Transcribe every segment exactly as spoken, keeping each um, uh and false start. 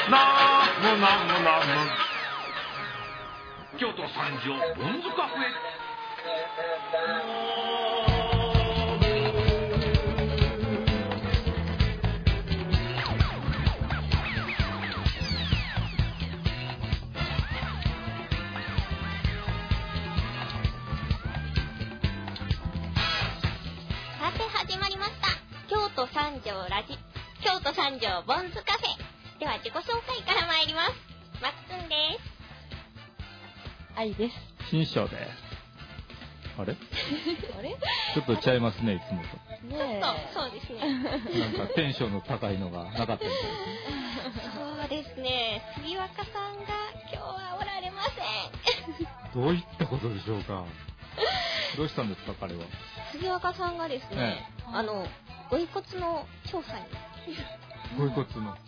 ナムナムナム京都三条ボンズカフェ。 さて始まりました。京都三条ラジ京都三条ボンズカフェでは自己紹介から参ります。まっつんです。 愛です。 新章です。あれあれちょっとちゃいますね、いつもと。 ねえ。 そう、そうですね。 なんかテンションの高いのがなかったみたいですね。 そうですね。杉若さんが今日はおられません。 どういったことでしょうか。どうしたんですか、彼は。 杉若さんがですね、 ねあのご遺骨の調査にご遺骨の、 はい、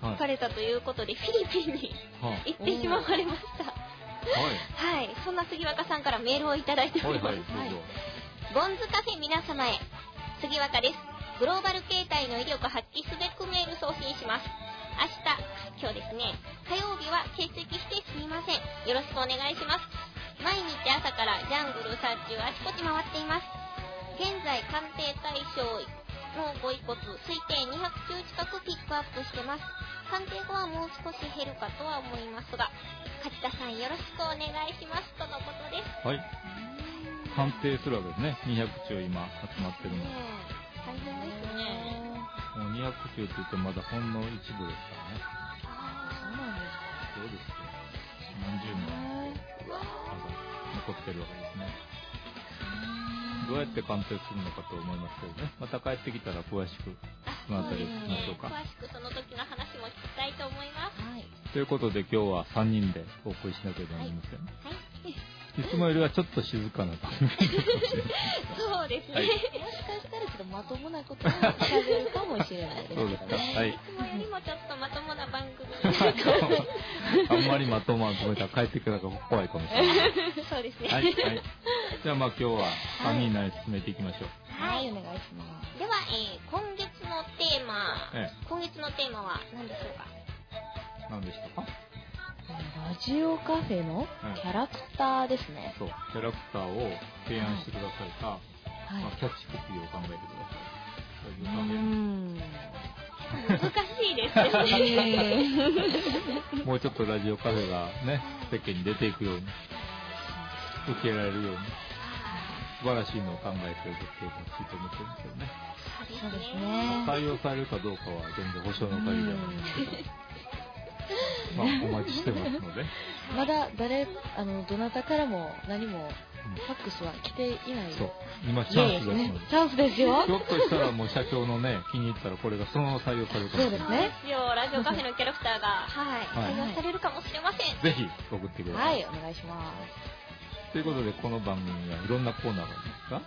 はい行かれたということでフィリピンに行ってしまわれました。はい、はい、そんな杉若さんからメールをいただいております。 はいはい、どうぞ。 ボンズカフェ皆様へ、杉若です。グローバル形態の威力発揮すべくメール送信します。明日、今日ですね、火曜日は欠席してすみません。よろしくお願いします。毎日朝からジャングル山中あちこち回っています。現在鑑定対象のご遺骨推定にひゃくちゅう近くピックアップしてます。鑑定後はもう少し減るかとは思いますが、勝田さんよろしくお願いしますとのことです。 はい。鑑定するわけですね。にひゃくちゅう今集まってるの。 ねえ、大変ですね。 もうにひゃくちゅうって言ってもまだほんの一部ですからね。 ああ、そうなんですか。 そうですよ。何十万まだ残ってるわけですね。どうやって鑑定するのかと思いますけどね。また帰ってきたら詳しくそのあたりを聞きましょうか。 詳しくその時の話も聞きたいと思います。 はい。 ということで今日はさんにんでお送りしなければなりません。 はい。 いつもよりはちょっと静かな番組かもしれない。 そうですね。 はい、 もしかしたらちょっとまともなことを喋るかもしれないですね。 そうですか。はい。 いつもよりもちょっとまともな番組あんまりまとまとめたら帰ってくるのが怖いかもしれない。 そうですね。 はい。はい。じゃあまあ今日はさんにん内進めていきましょう。 はい、お願いします。 では、えー、今月のテーマ、 ええ、 今月のテーマは何でしょうか。 何でしたか。 ラジオカフェのキャラクターですね。 そう、キャラクターを提案してくださいか、 はい、 まあ、キャッチコピーを考えてください。ラジオカフうーん難しいですよね。 もうちょっとラジオカフェがね、世間に出ていくように、受けられるように、素晴らしいのを考えて送ってほしいと思ってるんですよね。 そうですね。 採用されるかどうかは全然保証の限りではないんですけど、まあお待ちしてますので。 まだ誰、あの、どなたからも何もファックスは来ていない。 そう。今チャンスですので。 チャンスですよ。 ひょっとしたらもう社長のね、気に入ったらこれがそのまま採用されるかもしれない。 そうですね。 ラジオカフェのキャラクターが、はい、 はい、 採用されるかもしれません。 ぜひ送ってください。 はい、お願いします。 ということで、この番組はいろんなコーナーがありますか？ はい。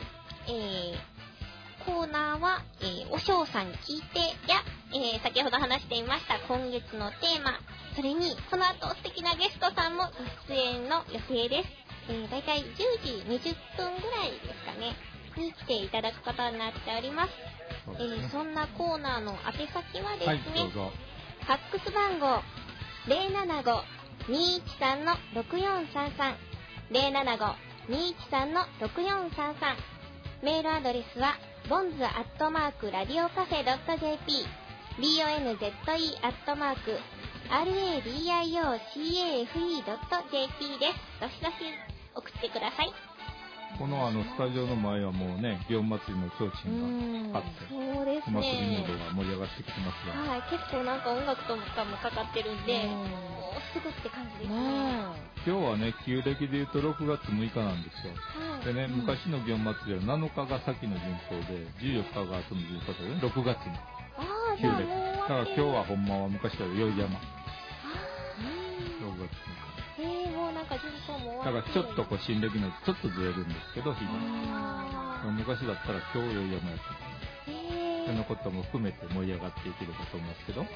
えー、コーナーは、えー、おしょうさん聞いてや、えー、先ほど話していました今月のテーマ、それに、この後素敵なゲストさんも出演の予定です。えー、だいたいじゅうじにじゅっぷんぐらいですかね、に来ていただくことになっております。 そうですね。 えー、そんなコーナーの宛先はですね、 はい、どうぞ。 ファックス番号 ゼロななご にいちさん ろくよんさんさん ゼロななご にいちさん ろくよんさんさん、メールアドレスはボンズアットマークラディオカフェドット ジェーピー ボンズ アットマーク ラディオカフェ ドット ジェーピー です。どしどし送ってください。 このあのスタジオの前はもうね、祇園祭りの提灯があって、 そうですね、 お祭りモードが盛り上がってきてますが、 はい、結構なんか音楽とかもかかってるんで、もうすぐって感じですね。 今日はね、旧暦で言うとろくがつむいかなんですよ。 はい、 でね、うん、昔の祇園祭りはなのかが先の巡行で、じゅうよっかが後の巡行で、ね、ろくがつに。 ああ、じゃあもう終わってる。 だから今日はほんまは昔から宵山。ろくがつむいか。 えー、もうなんか巡行も終わってる。 だからちょっとこう新暦のちょっとずれるんですけど、日が。昔だったら今日宵山やった。えー、そのことも含めて盛り上がっていければと思いますけど。はい。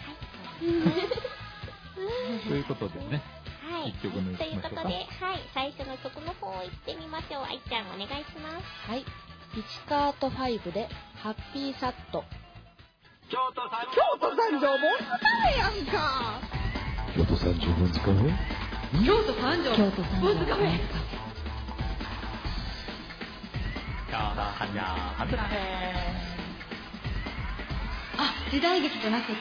ということでね。 はい。 一曲目いきましょうか。 ということで、はい。最初の曲の方行ってみましょう。愛ちゃんお願いします。 はい。ピチカートファイブでハッピーサット。 京都三京都三条もんつかめやんか。 京都三条もんつかめ。 京都三条京都三条もんつかめ。 京都三条もんつかめ。 あ、時代劇じゃなくって。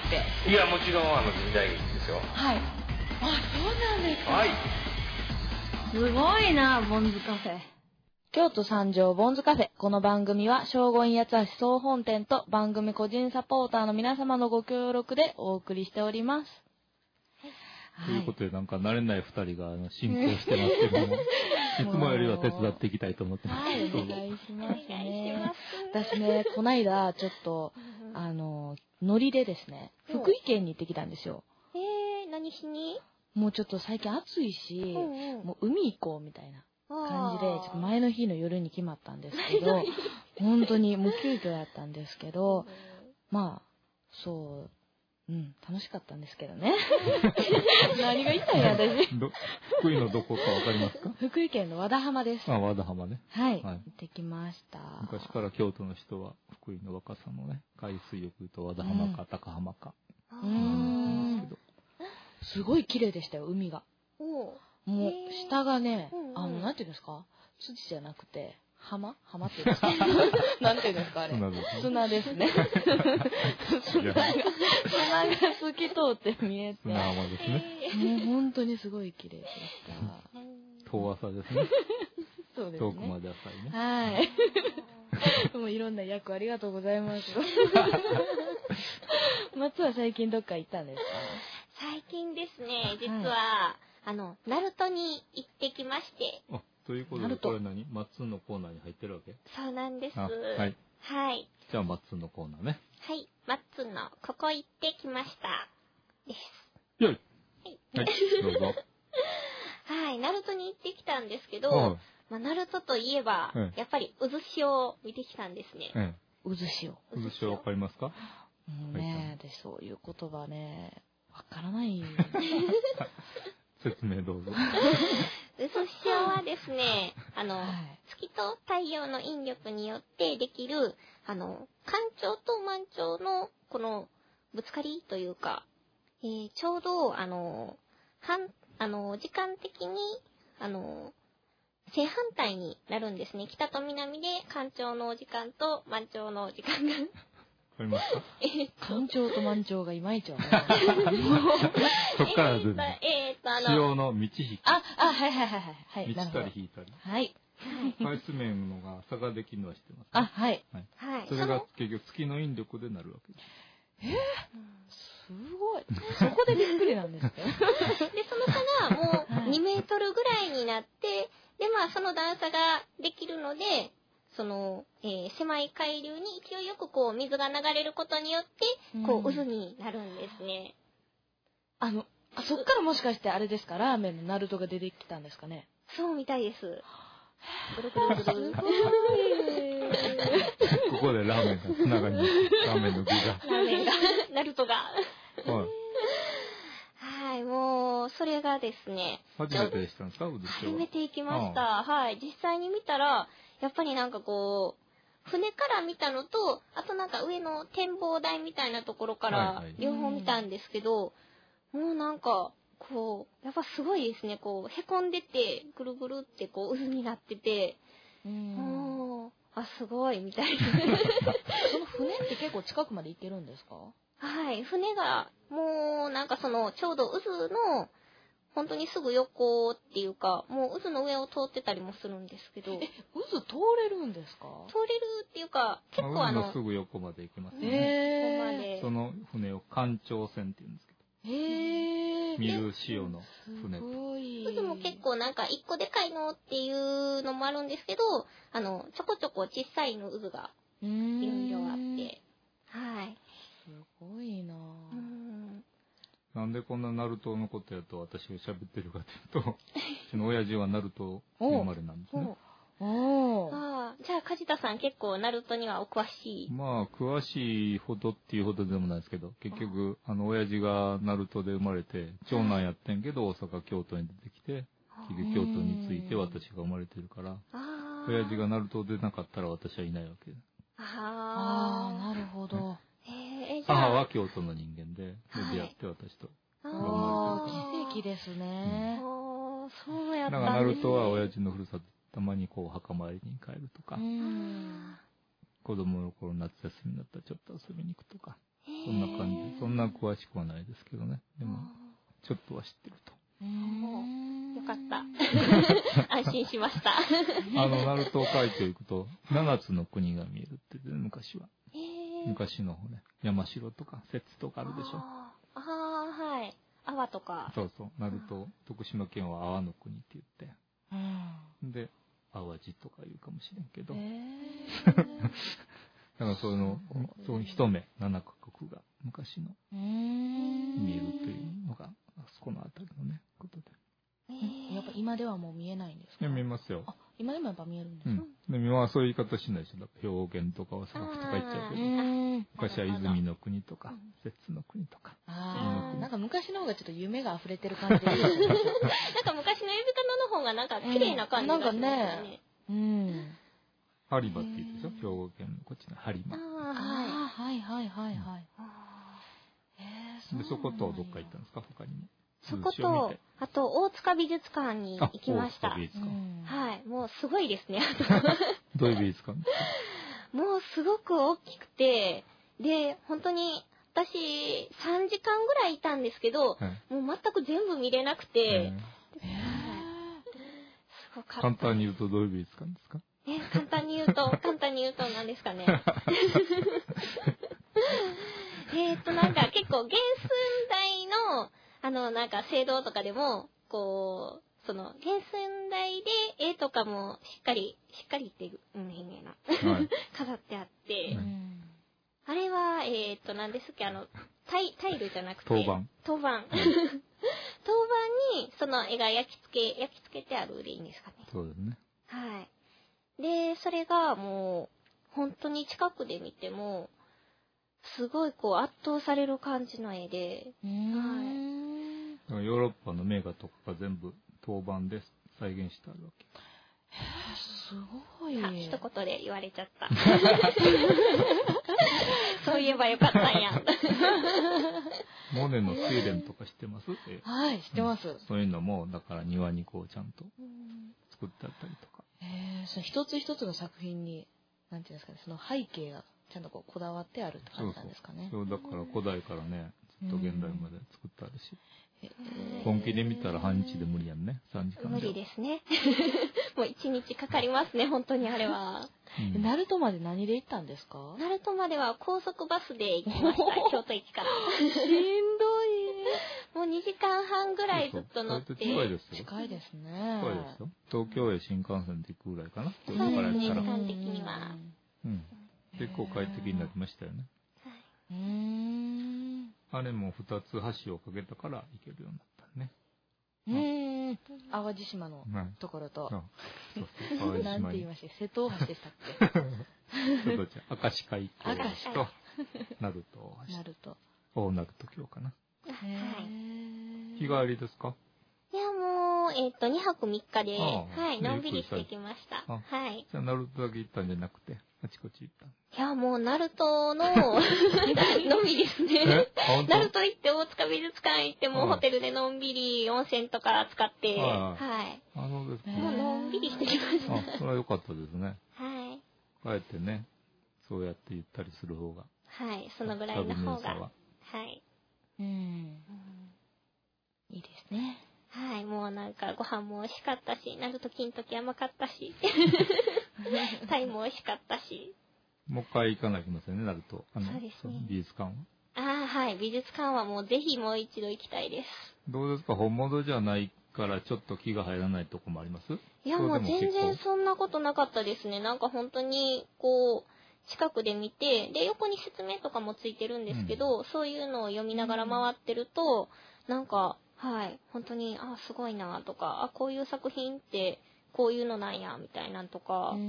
いや、もちろんあの時代劇ですよ。 はい。あ、そうなんですか。 はい。 すごいな、ボンズカフェ。 京都三条ボンズカフェ。この番組は正午院八橋総本店と番組個人サポーターの皆様のご協力でお送りしております。 ということで、なんか慣れない二人があの進行してますけども、いつもよりは手伝っていきたいと思ってます。 はい、お願いしますね。私ね、こないだちょっと、あの、ノリでですね、福井県に行ってきたんですよ。 えー、何しに？ もうちょっと最近暑いし、 うんうん、 もう海行こうみたいな感じで、ちょっと前の日の夜に決まったんですけど、本当にもう急遽やったんですけど、まあ、そう、うん、楽しかったんですけどね。何が言いたいの私。 福井のどこかわかりますか？ 福井県の和田浜です。 あ、和田浜ね。 はい。はい、行ってきました。 昔から京都の人は福井の若さのね、海水浴と和田浜か、うん、高浜か。 うーん。すごい綺麗でしたよ、海が。もう、下がね、あの、なんていうんですか？土じゃなくて、浜浜っていうんですか？なんていうんですかあれ。砂ですね。砂が、砂が透き通って見えて。 砂浜ですね。 もう本当にすごい綺麗でした。 遠浅ですね。 そうですね。 遠くまで浅いね。 はい。もういろんな役ありがとうございます。松は最近どっか行ったんですか？ 最近ですね、実は、はい、あの、ナルトに行ってきまして。 あ、ということで、これ何？マッツンのコーナーに入ってるわけ？ そうなんです。 はい。 はい。 じゃあ、マッツンのコーナーね。 はい。マッツンの、ここ行ってきました。です。 よい。はい。はい、どうぞ。 はい。ナルトに行ってきたんですけど、はい、まあ、ナルトといえば、はい、やっぱり、渦潮を見てきたんですね。 はい、 渦潮。 渦潮わかりますか？ もうね、私そういう言葉ね、わからない。 説明どうぞ。 渦潮はですね、あの、はい、月と太陽の引力によってできる、あの、干潮と満潮のこのぶつかりというか、えー、ちょうど、あの、半、あの、時間的に、あの、正反対になるんですね。北と南で干潮の時間と満潮の時間が。 わかりますか？ 干潮と満潮がいまいちわからない。 そっから出る。 えーっと、あの。 潮の満ち引き。 あ、あ、はいはいはいはい。 満ちたり引いたり。 はい。 海水面のが差ができるのは知ってます、ね？ あ、はい。 はい。 それが結局月の引力でなるわけです。 えー、すごい。そこでびっくりなんですね。 で、その差がもうにメートルぐらいになって、で、まあその段差ができるので、その、えー、狭い海流に勢いよくこう水が流れることによって、こう渦になるんですね。 あの、あ、そっからもしかしてあれですか、ラーメンのナルトが出てきたんですかね。 そうみたいです。ぐるぐるぐる。 ここでラーメンがつながります。ラーメンの具が。 ラーメンが、ナルトが。 はい。 はい、もう、それがですね。 初めてしたんですか？ 初めて行きました。はい。実際に見たら、やっぱりなんかこう、船から見たのと、あとなんか上の展望台みたいなところから両方見たんですけど、もうなんか、こう、やっぱすごいですね。こう、へこんでて、ぐるぐるってこう渦になってて、うん、あ、すごいみたいな。 その船って結構近くまで行けるんですか？ はい、船がもうなんかそのちょうど渦の本当にすぐ横っていうか、もう渦の上を通ってたりもするんですけど。え、 渦通れるんですか？ 通れるっていうか、結構あの。 渦のすぐ横まで行きますね。 へー。 その船を干潮船って言うんですけど。 へー。 見る潮の船。 すごい。 渦も結構なんか一個でかいのっていうのもあるんですけど、あの、ちょこちょこ小さいの渦がいろいろあって。はい。 すごいなぁ。 うんなんでこんなナルトのことやと私が喋ってるかというと、うちの親父はナルト生まれなんですね。 おあじゃあ梶田さん結構ナルトにはお詳しい？ まあ詳しいほどっていうほどでもないですけど、結局あの親父がナルトで生まれて長男やってんけど大阪京都に出てきて、結局京都について私が生まれてるから、親父がナルト出なかったら私はいないわけです。 ああなるほど。 えー、じゃあは京都の人間で、で出会って私と。 ああ、奇跡ですね。 ああ、そうやったんだから、 ですね。 ナルトは親父のふるさと、たまにこう、墓参りに帰るとか、子供の頃夏休みになったらちょっと遊びに行くとか、そんな感じ。そんな詳しくはないですけどね。でも、ちょっとは知ってると。 よかった。安心しました。 あの、ナルト海峡行くと、七つの国が見えるって言って、昔は。昔のね、山城とか、摂津とかあるでしょ。 ああ、はい。阿波とか。 そうそう。ナルト、徳島県は阿波の国って言って。で、淡路とか言うかもしれんけど。だからその、その一目、七カ国が昔の見えるというのが、あそこのあたりのね、ことで。 やっぱ今ではもう見えないんですか？ いや、見えますよ。 あ、今でもやっぱ見えるんですか？ うん。でも今はそういう言い方しないでしょ。だから兵庫県とかは砂漠とか言っちゃうけど。昔は泉の国とか、摂津の国とか。 ああ、なんか昔の方がちょっと夢が溢れてる感じでいいですね。 なんか昔の指方の方がなんか綺麗な感じがしますね。 なんかね。うん。 播磨って言うでしょ、兵庫県のこっちの播磨。 ああ、はいはいはいはい。 で、そことどっか行ったんですか、他にも。 そこと、あと、大塚美術館に行きました。 美術館。 はい。もうすごいですね。 どういう美術館ですか？ もうすごく大きくて、で、本当に、私、さんじかんぐらいいたんですけど、はい、もう全く全部見れなくて、えー、すごかった。 簡単に言うとどういう美術館ですか？ え、簡単に言うと、簡単に言うと何ですかね。えっと、なんか結構原寸大の、あの、なんか聖堂とかでも、こう、その、原寸大で絵とかもしっかり、しっかりってうん、変な、はい、飾ってあって、うん、あれは、えっと、何ですっけ、あの、タイ、タイルじゃなくて、 陶板。 陶板。陶板に、その絵が焼き付け、焼き付けてあるでいいんですかね。 そうですね。 はい。で、それがもう、本当に近くで見ても、すごいこう圧倒される感じの絵で、 はい。ヨーロッパの名画とかが全部陶板で再現してあるわけ。 へー、すごい。 あ、一言で言われちゃった。そういえばよかったんや。 モネの睡蓮とか知ってます？ はい、知ってます、うん。 そういうのも、だから庭にこうちゃんと作ってあったりとか。 へー、その一つ一つの作品に、なんていうんですかね、その背景がちゃんとこうこだわってあるって感じなんですかね。 そうそう、そうだから古代からね、ずっと現代まで作ってあるし。本気で見たら半日で無理やんね、さんじかんで。 無理ですね。もう一日かかりますね、本当にあれは。 うん、鳴門まで何で行ったんですか？ 鳴門までは高速バスで行きました、京都駅から。 しんどい。 もうにじかんはんぐらいずっと乗って。 近いですよ。 近いですね。 近いですよ。東京へ新幹線で行くぐらいかな。 そうですね、時間的には。 うん。結構快適になりましたよね。 うーん。 あれも二つ橋を架けたから行けるようになったね。 うーん。淡路島のところと。そうそう。なんて言いました？瀬戸大橋でしたっけ？ 瀬戸ちゃん。明石海峡大橋と、鳴門大橋。 鳴門。 大鳴門橋かな。 はい。 日帰りですか？ いや、もう、えっと、にはくみっかで、はい、のんびりしてきました。はい。 じゃあ、鳴門だけ行ったんじゃなくて、あちこち行った？ いや、もう、鳴門の、のみですね。鳴門行って、大塚美術館行って、もうホテルでのんびり温泉とか使って、はい。 あのですね。 もうのんびりしてきました。 あ、それは良かったですね。 はい。 帰ってね、そうやってゆったりする方が。 はい、そのぐらいの方が。はい。 うん。いいですね。 はい、もうなんかご飯も美味しかったし、鳴門金時甘かったし、タイも美味しかったし。 もう一回行かなきゃいけませんね、鳴門。あの、 そうですね。 美術館は。 ああ、はい、美術館はもうぜひもう一度行きたいです。 どうですか、本物じゃないからちょっと気が入らないとこもあります？ いや、もう全然そんなことなかったですね。なんか本当に、こう、近くで見て、で、横に説明とかもついてるんですけど、うん、そういうのを読みながら回ってると、なんか、はい、本当に、あ、すごいなとか、あ、こういう作品ってこういうのなんやみたいなんとか、はい、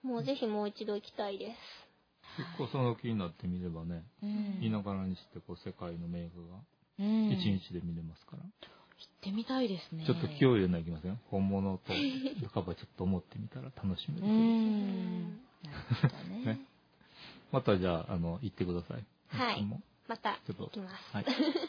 もうぜひもう一度行きたいです。 結構その気になってみればね、いながらにしてこう世界の名画が一日で見れますから。行ってみたいですね。 ちょっと気を入れないといけません。本物と半ばちょっと思ってみたら楽しめるという。 なるほどね。 ね。またじゃあ、あの、行ってください。 はい。 もまた行きます。 はい。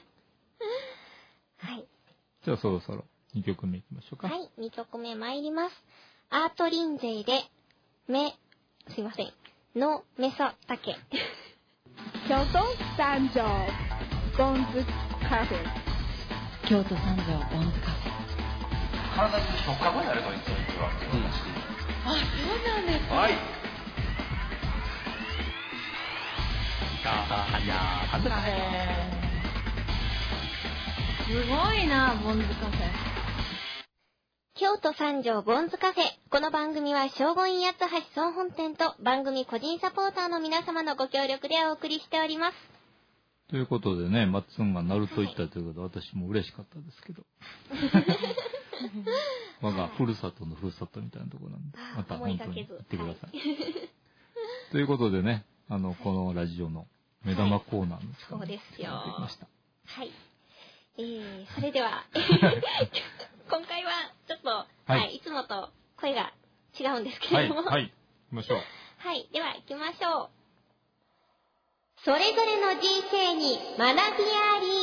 はい。 じゃあそろそろにきょくめいきましょうか。 はい、にきょくめ参ります。アートリンゼイで、め、すいません、のメソタケ。 京都三条ボンズカフェ。 京都三条ボンズカフェ。 体に触覚があればいいというわけです。 あ、そうなんですか。 はい。 すごいな、ボンズカフェ。 京都三条ボンズカフェ。この番組は正午院八橋総本店と番組個人サポーターの皆様のご協力でお送りしております。 ということでね、マッツンがナルト行ったということで、私も嬉しかったですけど。我がふるさとのふるさとみたいなところなんで、また本当に行ってください。はい、ということでね、あの、このラジオの目玉コーナーの時間がやってきました。はい。えー、それでは、今回はちょっと、はい、はい、いつもと声が違うんですけれども。 はい、はい、行きましょう。 はい、では行きましょう。それぞれの人生に学びあり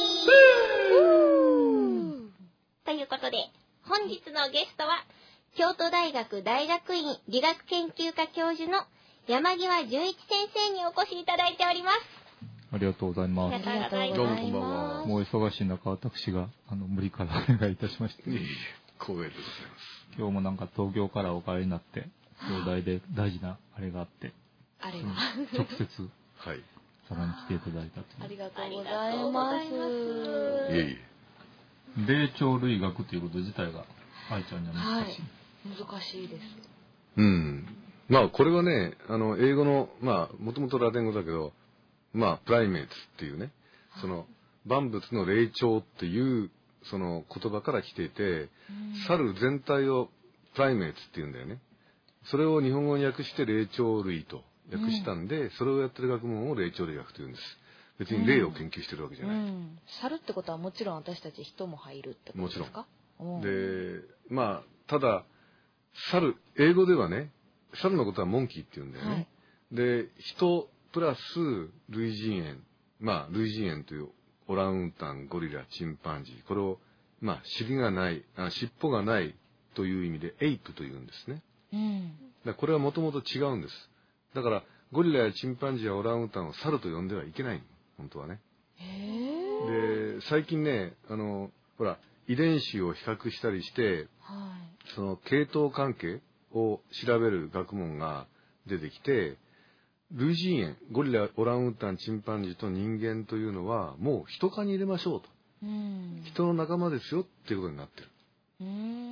ということで、本日のゲストは、京都大学大学院理学研究科教授の山際純一先生にお越しいただいております。 ありがとうございます。 ありがとうございます。 どうもこんばんは。 もう忙しい中、私があの無理からお願いいたしました。 光栄でございます。 今日もなんか東京からお帰りになって、京大で大事なあれがあって、 あれが直接、 はい。 佐賀に来ていただいたという。 ありがとうございます。 いえいえ。霊長類学ということ自体が、愛ちゃんには難しい。 はい、難しいです。 うん。まあこれはね、あの英語のまあもともとラテン語だけど、まあプライメーツっていうね、その万物の霊長っていうその言葉から来ていて、猿全体をプライメーツっていうんだよね。それを日本語に訳して霊長類と訳したんで、うん、それをやってる学問を霊長類学というんです。別に霊を研究してるわけじゃない。うんうん、 猿ってことはもちろん私たち人も入るってことですか？ もちろん。で、まあただ猿、英語ではね、猿のことはモンキーって言うんだよね。はい、で、人プラス類人猿、まあ類人猿というオランウータン、ゴリラ、チンパンジー、これをまあ尻がない、あ尻尾がないという意味でエイプというんですね。うん、だこれはもともと違うんです。だからゴリラやチンパンジーやオランウータンを猿と呼んではいけないの、本当はね。で、最近ね、あのほら遺伝子を比較したりして、はい、その系統関係を調べる学問が出てきて、類人猿、ゴリラ、オランウータン、チンパンジーと人間というのはもう人科に入れましょうと、うん、人の仲間ですよっていうことになってる。うん、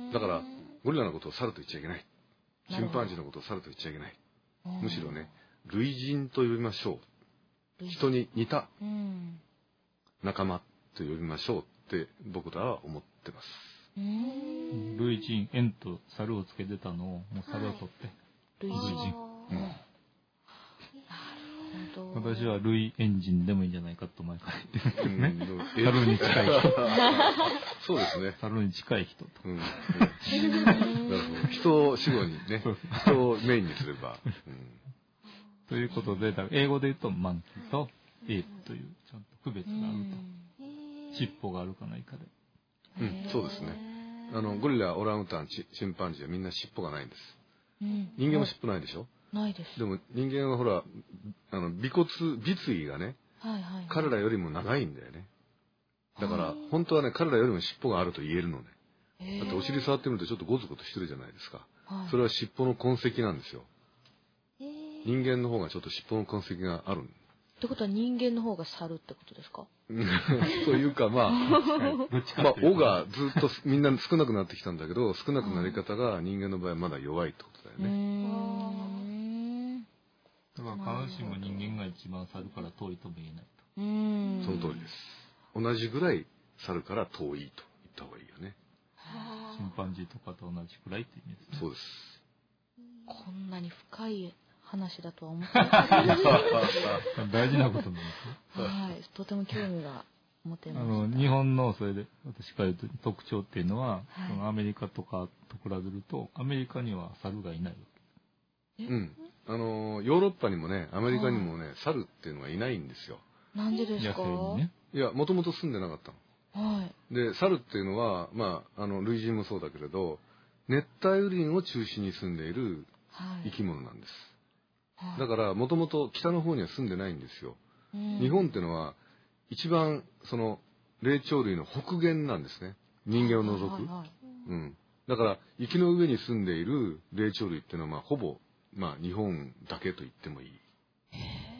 だからゴリラのことを猿と言っちゃいけない、チンパンジーのことを猿と言っちゃいけない、むしろね、類人と呼びましょう、人に似た仲間と呼びましょうって僕らは思ってます。 類人猿と猿をつけてたのをもう猿を取って、はい、類人、うん、私は類エンジンでもいいんじゃないかと前から言ってるんですけどね。猿に近い人。 そうですね。 猿に近い人と。うん、なるほど。人を死後にね、人をメインにすれば。うん、 ということで、英語で言うとマンキーとエイプというちゃんと区別があると。尻尾があるかないかで。 うん、そうですね。あのゴリラ、オランウータン、チンパンジーはみんな尻尾がないんです。うん、人間も尻尾ないでしょ？ ないです。 でも人間はほら、あの尾骨、尾椎がね、はいはいはい、彼らよりも長いんだよね。だから本当はね、彼らよりも尻尾があると言えるのね。だってお尻触ってみるとちょっとゴツゴツしてるじゃないですか。はい、それは尻尾の痕跡なんですよ。人間の方がちょっと尻尾の痕跡がある。 ってことは人間の方が猿ってことですか？ というかまあ、まあ尾がずっとみんな少なくなってきたんだけど、少なくなり方が人間の場合はまだ弱いってことだよね。 だから必ずしも人間が一番猿から遠いとも言えないと。 うーん、その通りです。同じぐらい猿から遠いと言った方がいいよね。 チンパンジーとかと同じくらいって意味ですね。 そうです。 こんなに深い話だとは思ってなかった。 大事なことなんですね。はい、とても興味が持てました。 あの日本のそれで私から言うと特徴っていうのは、はい、そのアメリカとかと比べるとアメリカには猿がいないわけ。 うん。 あのヨーロッパにもねアメリカにもね、はい、猿っていうのがいないんですよ。 なんでですか？ ね、 いやもともと住んでなかったの。はい、で猿っていうのはまああの類人もそうだけれど熱帯雨林を中心に住んでいる生き物なんです。はい、だからもともと北の方には住んでないんですよ。うん、日本っていうのは一番その霊長類の北限なんですね。人間を除く。はいはいはい、うん。だから雪の上に住んでいる霊長類っていうのはまあほぼまあ日本だけと言ってもいい。へ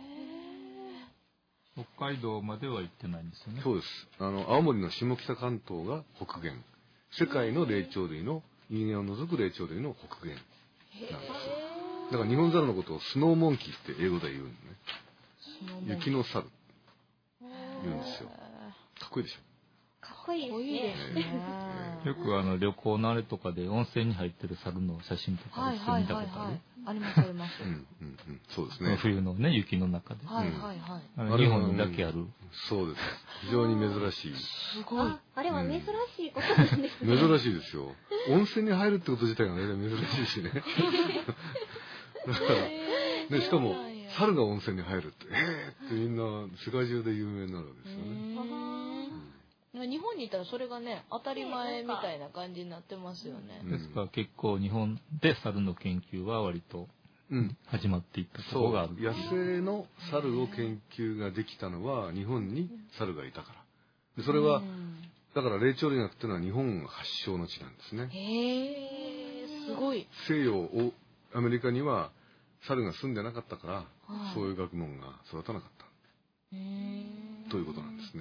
ー。北海道までは行ってないんですよね。 そうです。あの青森の下北関東が北限。世界の霊長類の人間を除く霊長類の北限なんですよ。だから日本猿のことをスノーモンキーって英語で言うんね。雪の猿言うんですよ。かっこいいでしょ。 かっこいいですね。 よくあの旅行のあれとかで温泉に入ってる猿の写真とか見たことある？ ありますあります。 うんうんうん、そうですね。 冬のね雪の中で。 はいはいはい。 あの日本にだけある。 そうです。非常に珍しい。 すごい。 あれは珍しいことなんですね。 珍しいですよ。温泉に入るってこと自体がね珍しいしね。だからでしかも猿が温泉に入るってえーってみんな世界中で有名になるわけですよね。 日本にいたらそれがね当たり前みたいな感じになってますよね。 ですから結構日本で猿の研究は割と始まっていったところがある。 そう、野生の猿を研究ができたのは日本に猿がいたから。でそれはだから霊長類学っていうのは日本発祥の地なんですね。 へえ、すごい。 西洋をアメリカには猿が住んでなかったから、はい、そういう学問が育たなかったということなんですね。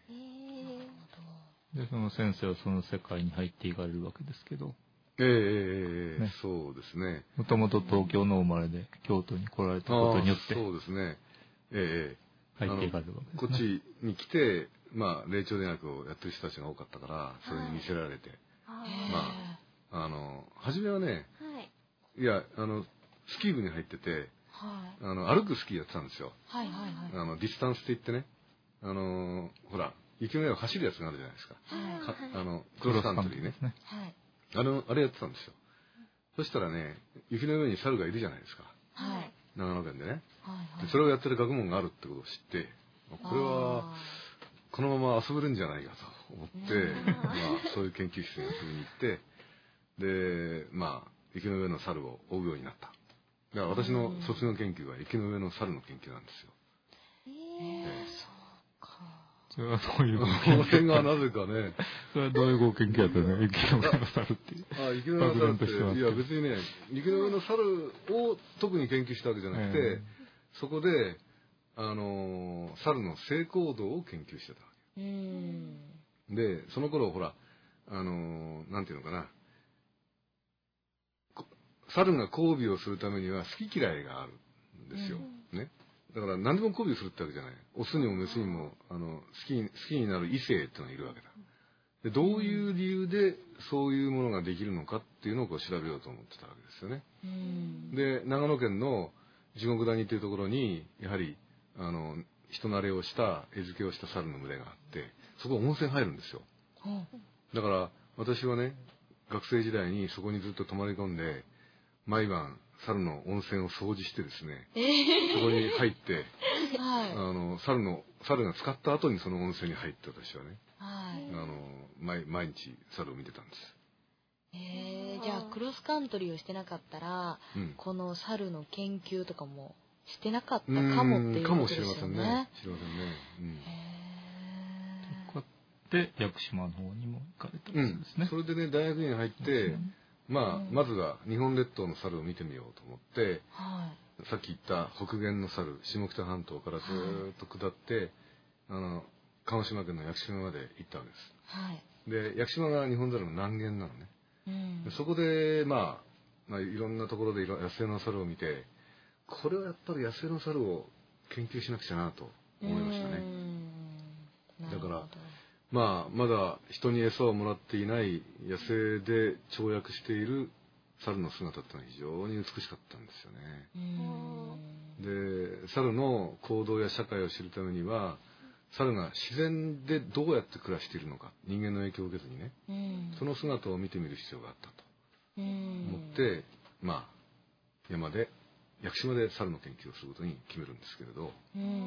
でその先生はその世界に入っていかれるわけですけど、 ええええ、ね、そうですね。 もともと東京の生まれで京都に来られたことによってそうですね、ええ入っていかれるわけですね。 こっちに来て、まあ、霊長類学をやってる人たちが多かったからそれに見せられて、はい、まああの初めはね、はい、いやあのスキー部に入ってて、はい、あの歩くスキーやってたんですよ。はいはいはい、あのディスタンスって言ってね、あのほら雪の上を走るやつがあるじゃないですか。はい、あのクロスカントリーね。はい、あのあれやってたんですよ。そしたらね、雪の上に猿がいるじゃないですか。はい、長野県でね、はいはい、で。それをやってる学問があるってことを知って、これはこのまま遊べるんじゃないかと思って、まあそういう研究室に遊びに行って、で、まあ雪の上の猿を追うようになった。だから私の卒業研究は雪の上の猿の研究なんですよ。へえー、そうか。 それはどういうご研究？この辺がなぜかね。 それはどういうご研究やったの？雪の上の猿っていう。 あ、雪の上の猿って、いや別にね、雪の上の猿を特に研究したわけじゃなくて、えー、そこで、あのー、猿の性行動を研究してたわけ。うん。で、その頃ほら、あのー、なんていうのかな。猿が交尾をするためには好き嫌いがあるんですよ。うん、ね。だから何でも交尾するってわけじゃない。オスにもメスにもあの好きに好きになる異性っていうのがいるわけだ。でどういう理由でそういうものができるのかっていうのをこう調べようと思ってたわけですよね。うん、で長野県の地獄谷っていうところにやはりあの人慣れをした餌付けをした猿の群れがあってそこ温泉入るんですよ。うん、だから私はね学生時代にそこにずっと泊まり込んで毎晩猿の温泉を掃除してですね、えー、そこに入って、はい、あの猿の猿が使った後にその温泉に入って私はね、はい、あの 毎, 毎日猿を見てたんです。 えー、じゃあクロスカントリーをしてなかったら、うん、この猿の研究とかもしてなかったかもっていうことですよね。かもしれませんね。 知りませんね。うん、 へー。こうやって屋久島の方にも行かれたんですね。 うん、それでね大学院に入って。まあ、まずは日本列島の猿を見てみようと思って、はい、さっき言った北限の猿下北半島からずっと下って、はい、あの鹿児島県の屋久島まで行ったわけです、はい、で屋久島が日本猿の南限なのね、うん、そこで、まあ、まあいろんなところで野生の猿を見てこれはやっぱり野生の猿を研究しなくちゃなと思いましたね。だからまあ、まだ人に餌をもらっていない野生で跳躍している猿の姿ってのは非常に美しかったんですよね。で、猿の行動や社会を知るためには猿が自然でどうやって暮らしているのか人間の影響を受けずにね、その姿を見てみる必要があったと思って、まあ、山で屋久島で猿の研究をすることに決めるんですけれど、 うん、うん、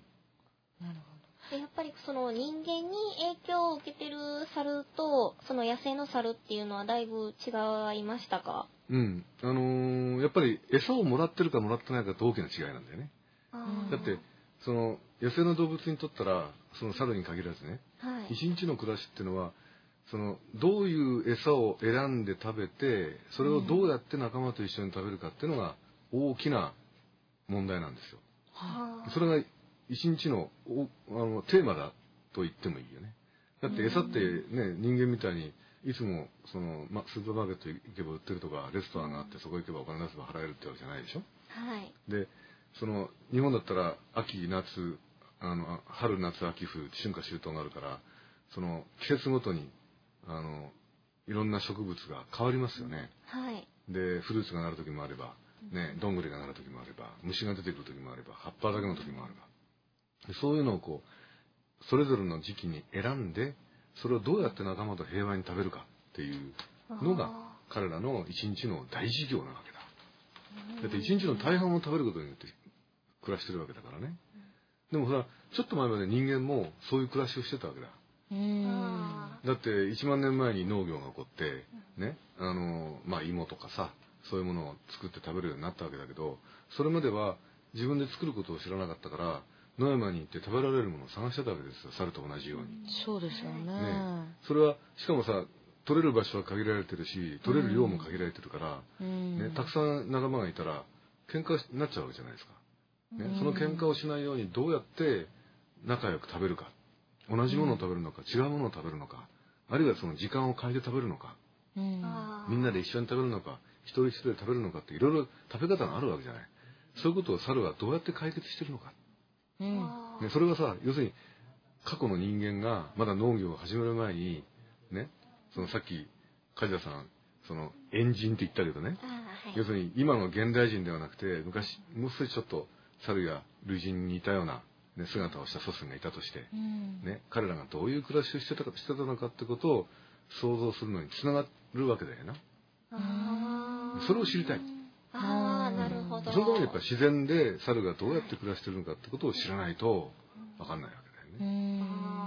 なるほど。 でやっぱりその人間に影響を受けてる猿とその野生の猿っていうのはだいぶ違いましたか？ うん、あのー、やっぱり餌をもらってるかもらってないかって大きな違いなんだよね。だってその野生の動物にとったらその猿に限らずね、はい、一日の暮らしっていうのはそのどういう餌を選んで食べてそれをどうやって仲間と一緒に食べるかっていうのが大きな問題なんですよ。うん、それが一日のあのテーマだと言ってもいいよね。だって餌ってね、人間みたいにいつもその、ま、スーパーマーケット行けば売ってるとかレストランがあってそこ行けばお金出せば払えるってわけじゃないでしょ。はい、でその日本だったら秋夏あの春夏秋冬春夏秋冬があるからその季節ごとにあのいろんな植物が変わりますよね。はい、でフルーツがなる時もあれば、ね、どんぐりがなる時もあれば虫が出てくる時もあれば葉っぱだけの時もあればそういうのをこうそれぞれの時期に選んでそれをどうやって仲間と平和に食べるかっていうのが彼らの一日の大事業なわけだ。だって一日の大半を食べることによって暮らしてるわけだからね。でもほらちょっと前まで人間もそういう暮らしをしてたわけだ。だっていちまんねんまえに農業が起こってね、あのまあ芋とかさそういうものを作って食べるようになったわけだけどそれまでは自分で作ることを知らなかったから野山に行って食べられるものを探してたわけですよ。猿と同じように。 そうですよ ね, ね。それはしかもさ取れる場所は限られてるし取れる量も限られてるから、うんね、たくさん仲間がいたら喧嘩になっちゃうわけじゃないですか。ね、その喧嘩をしないようにどうやって仲良く食べるか同じものを食べるのか違うものを食べるのかあるいはその時間を変えて食べるのか、うん、みんなで一緒に食べるのか一人一人で食べるのかっていろいろ食べ方があるわけじゃない。そういうことを猿はどうやって解決してるのか、うんね、それはさ要するに過去の人間がまだ農業を始める前にねそのさっき梶田さんその猿人って言ったけどね、はい、要するに今の現代人ではなくて昔もう少しちょっと猿や類人に似たような、ね、姿をした祖先がいたとして、うんね、彼らがどういう暮らしをしてたかしてたのかってことを想像するのにつながるわけだよな。あそれを知りたい。 ああなるほど。 そのためにやっぱ自然で猿がどうやって暮らしてるのかってことを知らないと分かんないわけだよね。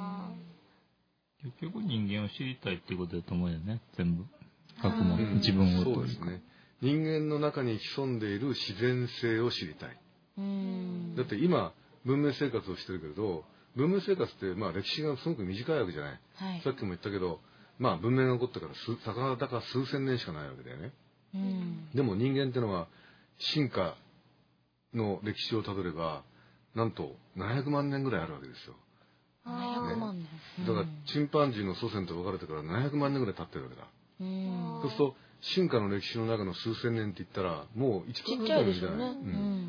結局人間を知りたいっていうことだと思うよね。全部過去も自分をというか、 そうですね。人間の中に潜んでいる自然性を知りたい。うんだって今文明生活をしてるけれど文明生活ってまあ歴史がすごく短いわけじゃない、はい、さっきも言ったけどまあ文明が起こってからたかだか数千年しかないわけだよね。うんでも人間ってのは進化の歴史をたどればなんとななひゃくまんねんぐらいあるわけですよ。 ななひゃくまんねん、 ね、だからチンパンジーの祖先と別れてからななひゃくまんねんぐらい経ってるわけだ。うんそうすると進化の歴史の中の数千年って言ったらもういちパーセントぐらいじゃない、ねうん、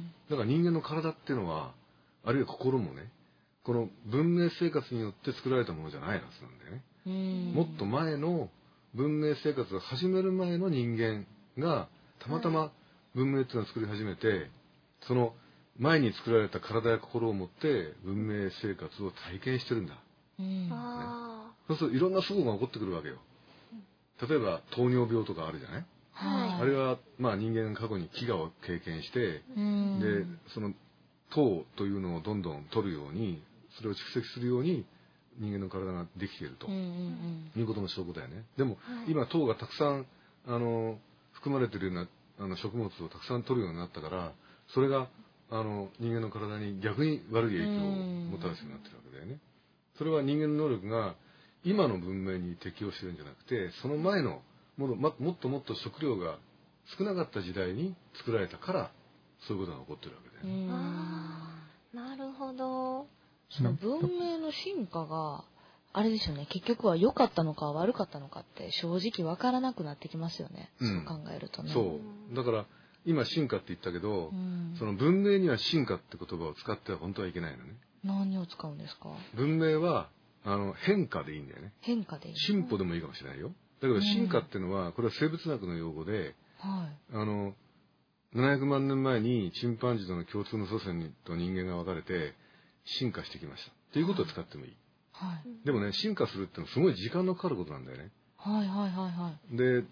だから人間の体っていうのはあるいは心もねこの文明生活によって作られたものじゃないはずなんだよね。うんもっと前の文明生活を始める前の人間がたまたま文明っていうのを作り始めてその前に作られた体や心を持って文明生活を体験してるんだ、うんね、そうするといろんな不幸が起こってくるわけよ。例えば糖尿病とかあるじゃない、はい、あれはまあ人間が過去に飢餓を経験して、うん、でその糖というのをどんどん取るようにそれを蓄積するように人間の体ができていると、うんうんうん、いうことの証拠だよね。でも、はい、今糖がたくさんあの含まれているようなあの食物をたくさん取るようになったからそれがあの人間の体に逆に悪い影響をもたらすようになってるわけだよね。それは人間の能力が今の文明に適応してるんじゃなくてその前のもの、ま、もっともっと食料が少なかった時代に作られたからそういうことが起こってるわけだよね。 あなるほど。 その文明の進化があれですよね結局は良かったのか悪かったのかって正直分からなくなってきますよね、うん、そう考えるとね。 そうだから今進化って言ったけど、うん、その文明には進化って言葉を使っては本当はいけないのね。 何を使うんですか。 文明はあの変化でいいんだよね。 変化でいい。 進歩でもいいかもしれないよ。だけど進化っていうのはこれは生物学の用語で、はい、あのななひゃくまんねんまえにチンパンジーとの共通の祖先と人間が分かれて進化してきましたっていうことを使ってもいい、はい、でもね進化するってのはすごい時間のかかることなんだよね。 はいはいはいはい。 で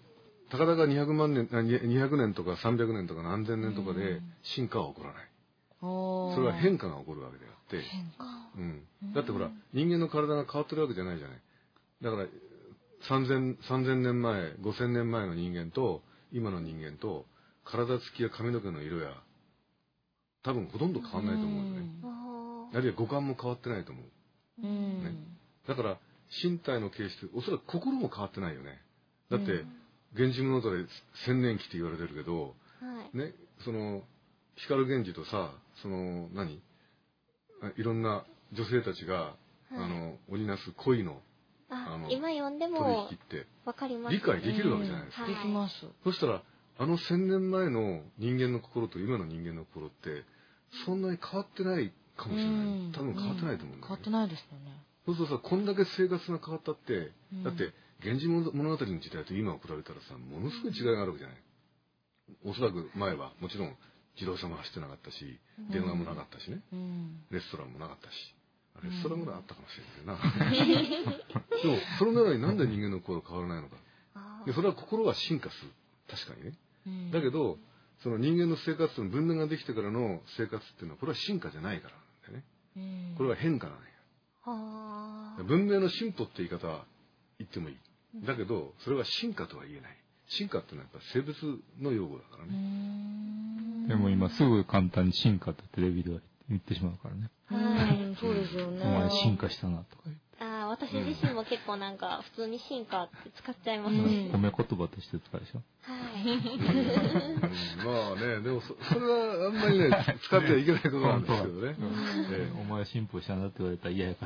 たかだかにひゃくまんねん、にひゃくねんとかさんびゃくねんとか何千年とかで進化は起こらない。それは変化が起こるわけであって。変化。うん。だってほら、人間の体が変わってるわけじゃないじゃない。だから、さんぜん、さんぜんねんまえ、ごせんねんまえの人間と、今の人間と、体つきや髪の毛の色や、多分ほとんど変わんないと思うよね。あるいは五感も変わってないと思う。ね。だから、身体の形質、おそらく心も変わってないよね。だって、源氏物語で千年期って言われてるけど、ね、その、光源氏とさ、その、何いろんな女性たちが、あの、織りなす恋の、 あの、今読んでも、 取引って、 わかります。 理解できるわけじゃないですか。 できます。 そしたら、あの千年前の人間の心と今の人間の心って、そんなに変わってないかもしれない。多分変わってないと思うんだよね。 変わってないですよね。 そうそうさ、こんだけ生活が変わったって、だって、源氏物語の時代と今を比べたらさ、ものすごい違いがあるわけじゃない。おそらく前は、もちろん、自動車も走ってなかったし、電話もなかったしね、レストランもなかったし、レストランぐらいあったかもしれないな。でも、その中になんで人間の心変わらないのか。でそれは心が進化する。確かにね。だけど、その人間の生活との文明ができてからの生活っていうのは、これは進化じゃないからなんだよね。これは変化なんや。文明の進歩って言い方は言ってもいい。だけど、それは進化とは言えない。進化ってのはやっぱ生物の用語だからね。 でも今すぐ簡単に進化ってテレビでは言ってしまうからね。 うん、そうですよね。 お前進化したなとか言って。 ああ、私自身も結構なんか普通に進化って使っちゃいますね。 褒め言葉として使うでしょ。 はい。 まあね、でもそそれはあんまりね、使ってはいけないことなんですけどね。 お前進歩したなって言われたら嫌やから。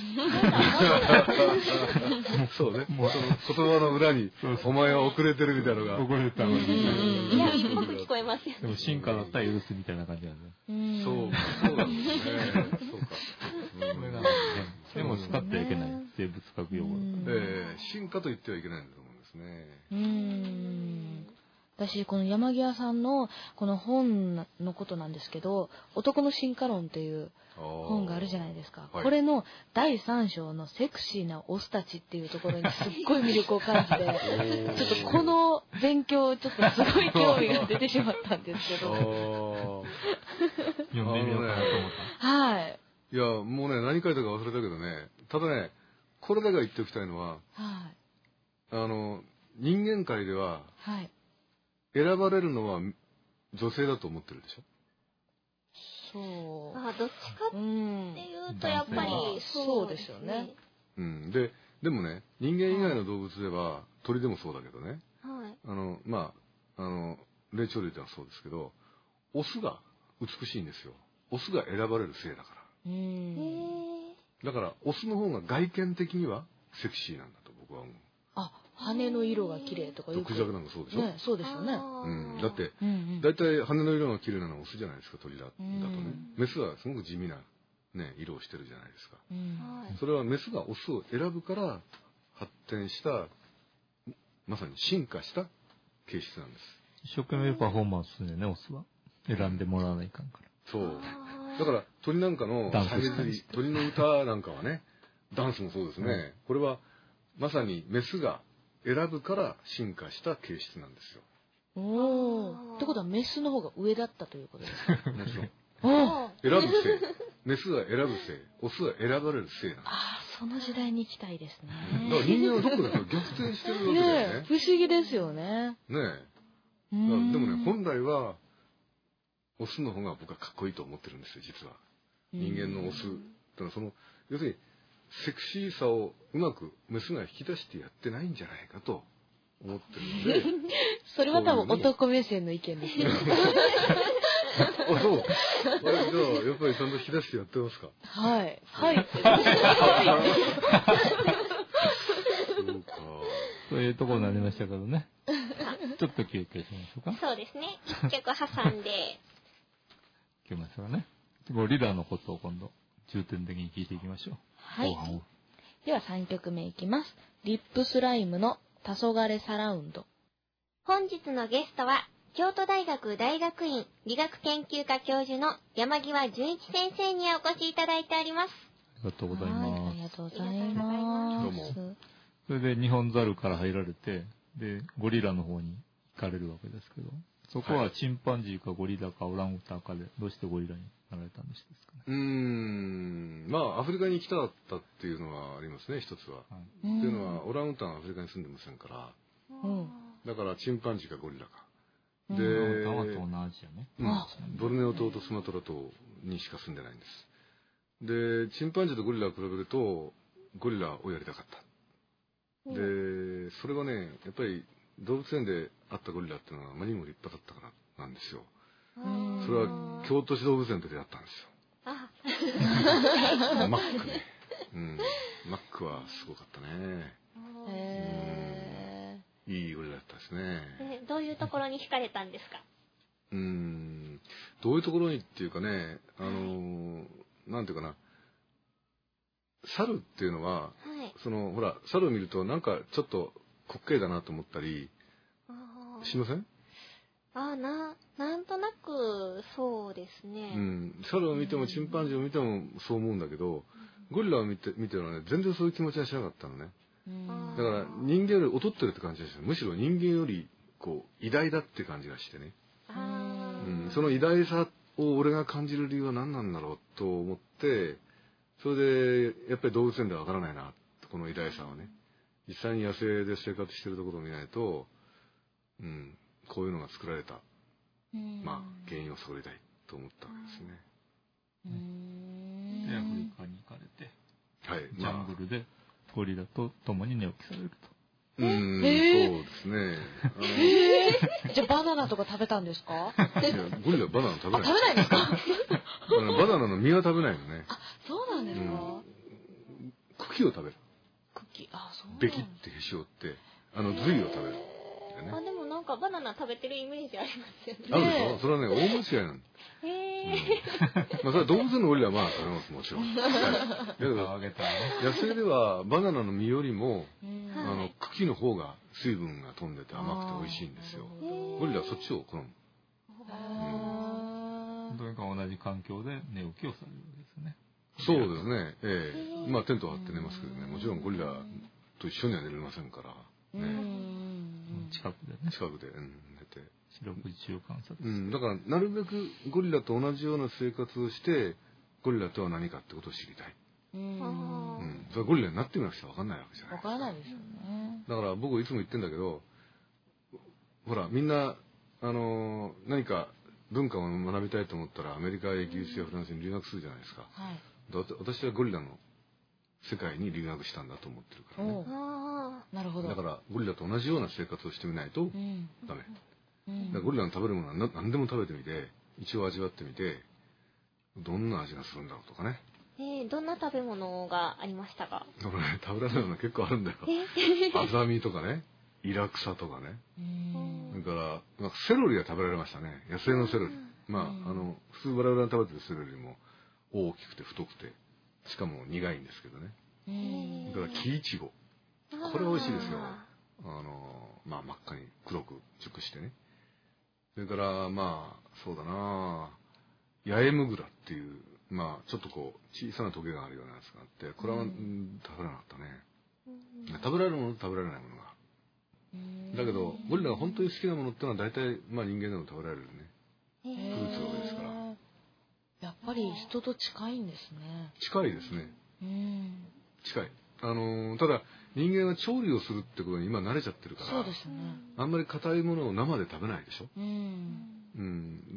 そうね。その言葉の裏に、お前は遅れてるみたいなのが。 遅れたのに。 いや、っぽく聞こえますよ。 でも進化だったら許すみたいな感じなんだね。 そう、そうなんですね。そうか。 でも使ってはいけない生物学用語だから。 ええ、進化と言ってはいけないんだと思うんですね。 うーん。私、この山際さんのこの本のことなんですけど、男の進化論という本があるじゃないですか。これのだいさん章のセクシーなオスたちっていうところにすっごい魅力を感じて、ちょっとこの勉強、ちょっとすごい興味が出てしまったんですけど。 読んでみようかなと思った。 はい。 いや、もうね、何書いたか忘れたけどね、ただね、これだけは言っておきたいのは、 はい、 あの、人間界では、 はい、 選ばれるのは女性だと思ってるでしょ。 そう。 あ、どっちかっていうと、やっぱり、 そうですよね。 うん。で、でもね、人間以外の動物では、鳥でもそうだけどね、はい、あの、まあ、あの、霊長類ではそうですけど、オスが美しいんですよ。オスが選ばれる性だから。 うん、 だから、オスの方が外見的にはセクシーなんだと僕は思う。 あ、羽の色が綺麗とかよく。 毒雀なんかそうでしょ。 ね、そうですよね。 うん。だって、だいたい羽の色が綺麗なのはオスじゃないですか、鳥だだとね。メスはすごく地味な、ね、色をしてるじゃないですか。うん、それはメスがオスを選ぶから発展した、まさに進化した形質なんです。 一生懸命パフォーマンスするね、オスは。選んでもらわないかんから。 そう。だから鳥なんかのさえずり、鳥の歌なんかはね、ダンスもそうですね。うん、これはまさにメスが選ぶから進化した形質なんですよ。 おー。ってことはメスの方が上だったということですか。 もちろん。選ぶ性。メスは選ぶ性。オスは選ばれる性なんです。 ああ、その時代に行きたいですね。 だから人間はどこかで逆転してるわけだよね。 ね、不思議ですよね。 ねえ。でもね、本来は、オスの方が僕はかっこいいと思ってるんですよ、実は。人間のオス。だからその、要するに、セクシーさをうまくメスが引き出してやってないんじゃないかと思ってるので。 それは多分男目線の意見ですよ。 あ、そう。あれ、じゃあ、やっぱりちゃんと引き出してやってますか？ はい。はい。 そうか。 というところになりましたけどね。ちょっと休憩しましょうか。 そうですね。一曲挟んで。 いきましょうね。ゴリラのことを今度、重点的に聞いていきましょう。 はい。ではさんきょくめいきます。リップスライムの黄昏サラウンド。 本日のゲストは、京都大学大学院理学研究科教授の山際純一先生にお越しいただいております。 ありがとうございます。 ありがとうございます。 どうも。それで日本猿から入られて、 で、ゴリラの方に行かれるわけですけど、そこはチンパンジーかゴリラかオランウータンかで、どうしてゴリラになられたんですかね。 うーん、まあ、アフリカに行きたかったっていうのはありますね、一つは。はい、っていうのは、オランウータンはアフリカに住んでませんから、うん、だからチンパンジーかゴリラか。 で、オランウータンは東南アジアね。 うん、ボルネオ島とスマトラ島にしか住んでないんです。で、チンパンジーとゴリラを比べると、ゴリラをやりたかった。で、それはね、やっぱり動物園で会ったゴリラっていうのはあまりにも立派だったからなんですよ。それは京都市動物園で出会ったんですよ。あマックね。うん。マックはすごかったね。へー。いいゴリラだったですね。 どういうところに惹かれたんですか？ うーん。どういうところにっていうかね、あのー、なんていうかな。猿っていうのは、はい、その、ほら、猿を見るとなんかちょっと滑稽だなと思ったりしません？ ああ、な、なんとなく、そうですね。 うん。猿を見ても、チンパンジーを見てもそう思うんだけど、ゴリラを見て、見てるのはね、全然そういう気持ちはしなかったのね。だから、人間より劣ってるって感じがして、むしろ人間より、こう、偉大だって感じがしてね。うん。その偉大さを俺が感じる理由は何なんだろうと思って、それで、やっぱり動物園ではわからないな、この偉大さはね。実際に野生で生活してるところを見ないと、うん。こういうのが作られた、まあ、原因を探りたいと思ったわけですね。 で、アフリカに行かれて、 はい、 ジャングルでゴリラと共に寝起きされると。 うん、そうですね。 えー、じゃあバナナとか食べたんですか？ いや、ゴリラバナナ食べない。 食べないんですか？ バナナの実は食べないのね。 あ、そうなんですか？うん、 茎を食べる。 茎、あ、そうなんべきってへし折って、あの髄を食べる。 あ、でもなんかバナナ食べてるイメージありますよね。 あるでしょ？それはね、大間違いなんだ。へぇー。まあ、それは動物のゴリラはまあ食べます、もちろん。だけど、野生ではバナナの実よりも、あの、茎の方が水分が飛んでて甘くて美味しいんですよ。ゴリラはそっちを好む。 どれか同じ環境で寝起きをされるんですね。 そうですね。ええ。まあ、テント張って寝ますけどね。もちろんゴリラと一緒には寝れませんから。ね。 近くでね。 近くで、うん、寝て。 四六時中観察。 うん、だからなるべくゴリラと同じような生活をして、ゴリラとは何かってことを知りたい。うん。うん。それはゴリラになってみなくちゃ分かんないわけじゃない。 分からないですよね。 だから僕いつも言ってんだけど、ほら、みんな、あのー、何か文化を学びたいと思ったらアメリカやイギリスやフランスに留学するじゃないですか。はい。私はゴリラの世界に留学したんだと思ってるからね。 なるほど。 だからゴリラと同じような生活をしてみないとダメ。うん、だからゴリラの食べるものは何でも食べてみて、一応味わってみて、どんな味がするんだろうとかね。 えー、どんな食べ物がありましたか？ これね、食べられないの結構あるんだよ。アザミとかね、イラクサとかね。それから、まあ、セロリは食べられましたね。野生のセロリ。まあ、あの、普通我々が食べてるセロリも大きくて太くて、しかも苦いんですけどね。それから木イチゴ。これ美味しいですよ。あの、まあ真っ赤に黒く熟してね。それから、まあ、そうだな八重ムグラっていう、まあ、ちょっとこう、小さなトゲがあるようなやつがあって、これは、うん、食べられなかったね。食べられるものと食べられないものが。だけど、ゴリラが本当に好きなものってのは大体、まあ人間でも食べられるね。フルーツの上ですから。 やっぱり人と近いんですね。 近いですね。近い。あのー、ただ、人間は調理をするってことに今慣れちゃってるから、 そうですね。 あんまり硬いものを生で食べないでしょ。うん。うん。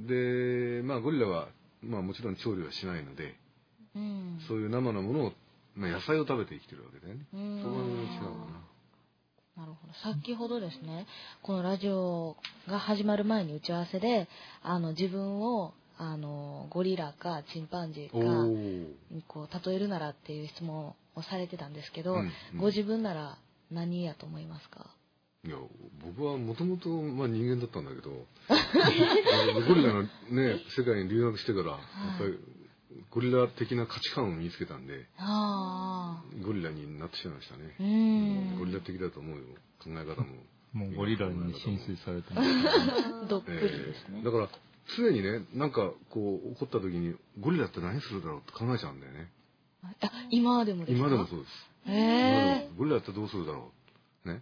で、まあゴリラは、まあもちろん調理はしないので、うん、そういう生のものを、まあ、野菜を食べて生きてるわけだよね。うん。そこが違うかな。なるほど。先ほどですね、このラジオが始まる前に打ち合わせで、あの自分をあのゴリラかチンパンジーかこう例えるならっていう質問をされてたんですけど、うんうん、ご自分なら何やと思いますか？ いや、僕はもともとまあ人間だったんだけどゴリラのね世界に留学してからやっぱりゴリラ的な価値観を身につけたんで、ゴリラになってしまいましたね。うんゴリラ的だと思うよ、考え方も。 もうゴリラに浸水されたどっぷりですね。 えー、だから常にね、なんかこう起こった時にゴリラって何するだろうって考えちゃうんだよね。 あ、今でもですか？ 今でもそうです。 へー。 ゴリラってどうするだろうね。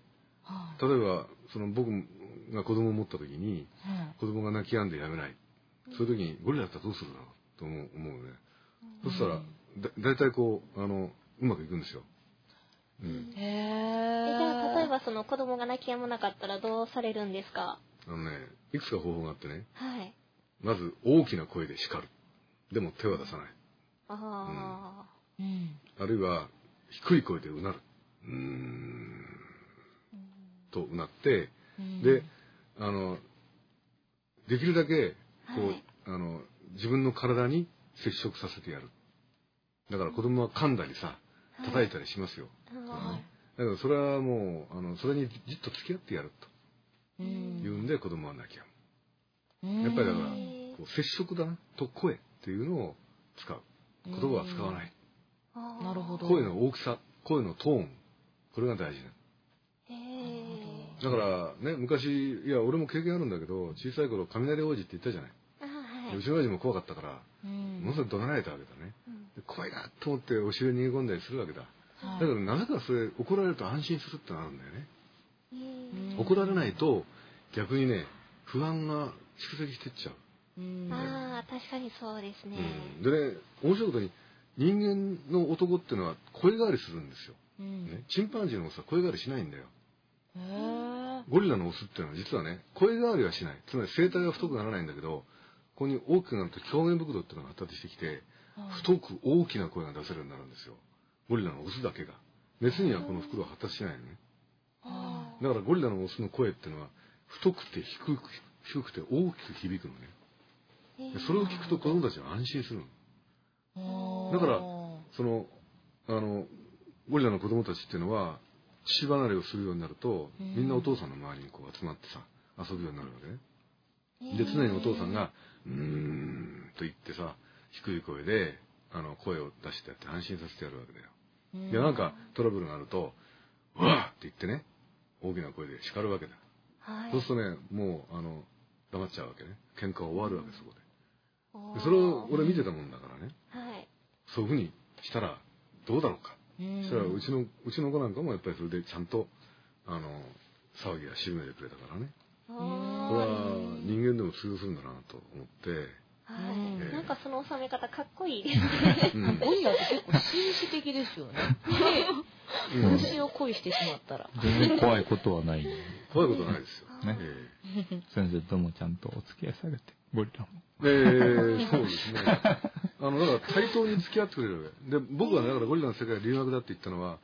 例えばその僕が子供を持った時に、子供が泣き止んでやめない、そういう時にゴリラだったらどうするのと思う思うね。そしたらだ大体こうあのうまくいくんですよ。うん、 へえ。じゃあ例えばその子供が泣き止まなかったらどうされるんですか？ あのね、いくつか方法があってね。 はい。 まず大きな声で叱る。でも手は出さない。 ああ、 うん。あるいは低い声でうなる。うーん。とうなって、で、あのできるだけこう、はい、あの自分の体に接触させてやる。だから子供は噛んだりさ、叩いたりしますよ。はい、だからそれはもうあのそれにじっと付き合ってやると言うんで子供は泣き止む。やっぱりだからこう接触だなと声っていうのを使う。言葉は使わない。 なるほど。 声の大きさ、声のトーン、これが大事だ。だからね、昔いや俺も経験あるんだけど、小さい頃雷王子って言ったじゃない。はい、うちの親父も怖かったから、ものすごい怒鳴られたわけだね。で怖いなと思ってお城に逃げ込んだりするわけだ。だけどなぜかそれ怒られると安心するってのがあるんだよね。怒られないと逆にね不安が蓄積してっちゃう。 ああ確かにそうですね。 うん、でね面白いことに人間の男っていうのは声変わりするんですよ。ね、チンパンジーのオスは声変わりしないんだよ。ゴリラのオスっていうのは実はね声変わりはしない。つまり声帯は太くならないんだけど、ここに大きくなると表現袋っていうのが発達してきて、太く大きな声が出せるようになるんですよ。ゴリラのオスだけが。メスにはこの袋は発達しないのね。だからゴリラのオスの声っていうのは太くて低く低くて大きく響くのね。それを聞くと子供たちは安心するの。だからそのあのゴリラの子供たちっていうのは父離れをするようになると、みんなお父さんの周りにこう集まってさ遊ぶようになるわけね。で常にお父さんがうーんと言ってさ低い声であの声を出してやって安心させてやるわけだよ。でなんかトラブルがあると「うわっ!」って言ってね大きな声で叱るわけだ。はい、そうするとねもうあの黙っちゃうわけね。喧嘩が終わるわけそこで。でそれを俺見てたもんだからね、はい、そういうふうにしたらどうだろうか。そしたらうちのうちの子なんかもやっぱりそれでちゃんとあの騒ぎは静めてくれたからね。これは人間でも通用するんだなと思って、 はい、えー、なんかその収め方かっこいいですね。 ゴリラって結構紳士的ですよね。虫を恋してしまったら全然怖いことはない。 怖いことはないですよ。 ね、えー、先生ともちゃんとお付き合いされてゴリラも。 えー、そうですね。あのだから対等に付き合ってくれるわけで、僕はねだからゴリラの世界は留学だって言ったのは、はい、